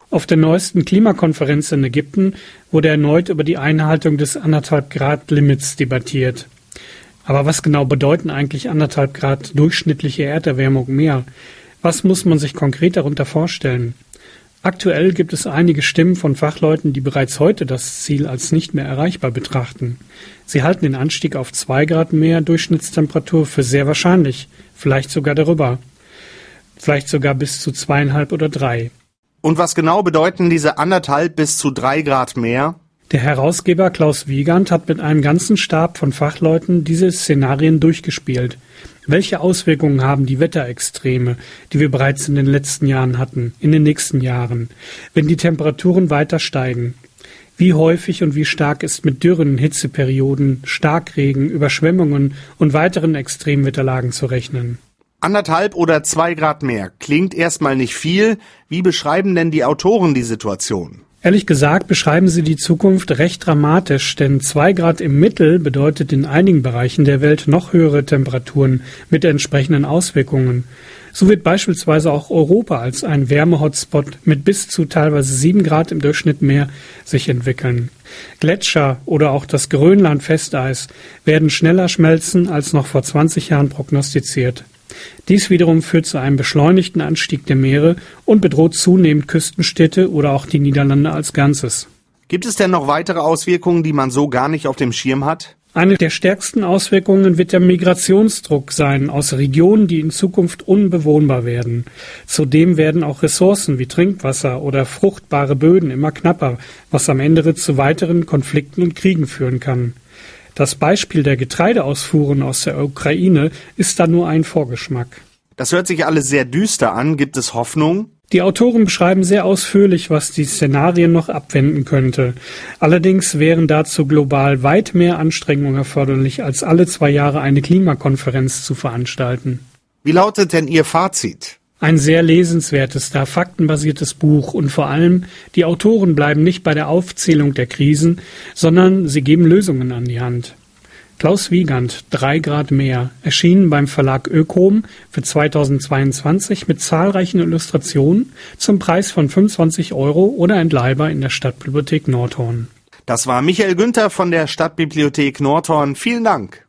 Auf der neuesten Klimakonferenz in Ägypten wurde erneut über die Einhaltung des 1,5-Grad-Limits debattiert. Aber was genau bedeuten eigentlich 1,5 Grad durchschnittliche Erderwärmung mehr? Was muss man sich konkret darunter vorstellen? Aktuell gibt es einige Stimmen von Fachleuten, die bereits heute das Ziel als nicht mehr erreichbar betrachten. Sie halten den Anstieg auf 2 Grad mehr Durchschnittstemperatur für sehr wahrscheinlich, vielleicht sogar darüber. Vielleicht sogar bis zu 2,5 oder 3. Und was genau bedeuten diese 1,5 bis zu 3 Grad mehr? Der Herausgeber Klaus Wiegand hat mit einem ganzen Stab von Fachleuten diese Szenarien durchgespielt. Welche Auswirkungen haben die Wetterextreme, die wir bereits in den letzten Jahren hatten, in den nächsten Jahren, wenn die Temperaturen weiter steigen? Wie häufig und wie stark ist mit Dürren, Hitzeperioden, Starkregen, Überschwemmungen und weiteren Extremwetterlagen zu rechnen? 1,5 oder 2 Grad mehr klingt erstmal nicht viel. Wie beschreiben denn die Autoren die Situation? Ehrlich gesagt beschreiben sie die Zukunft recht dramatisch, denn 2 Grad im Mittel bedeutet in einigen Bereichen der Welt noch höhere Temperaturen mit entsprechenden Auswirkungen. So wird beispielsweise auch Europa als ein Wärme-Hotspot mit bis zu teilweise 7 Grad im Durchschnitt mehr sich entwickeln. Gletscher oder auch das Grönland-Festeis werden schneller schmelzen als noch vor 20 Jahren prognostiziert. Dies wiederum führt zu einem beschleunigten Anstieg der Meere und bedroht zunehmend Küstenstädte oder auch die Niederlande als Ganzes. Gibt es denn noch weitere Auswirkungen, die man so gar nicht auf dem Schirm hat? Eine der stärksten Auswirkungen wird der Migrationsdruck sein aus Regionen, die in Zukunft unbewohnbar werden. Zudem werden auch Ressourcen wie Trinkwasser oder fruchtbare Böden immer knapper, was am Ende zu weiteren Konflikten und Kriegen führen kann. Das Beispiel der Getreideausfuhren aus der Ukraine ist da nur ein Vorgeschmack. Das hört sich alles sehr düster an. Gibt es Hoffnung? Die Autoren beschreiben sehr ausführlich, was die Szenarien noch abwenden könnte. Allerdings wären dazu global weit mehr Anstrengungen erforderlich, als alle 2 Jahre eine Klimakonferenz zu veranstalten. Wie lautet denn Ihr Fazit? Ein sehr lesenswertes, da faktenbasiertes Buch und vor allem, die Autoren bleiben nicht bei der Aufzählung der Krisen, sondern sie geben Lösungen an die Hand. Klaus Wiegand, 3 Grad mehr, erschienen beim Verlag Ökom für 2022 mit zahlreichen Illustrationen zum Preis von 25 € oder entleihbar in der Stadtbibliothek Nordhorn. Das war Michael Günther von der Stadtbibliothek Nordhorn. Vielen Dank.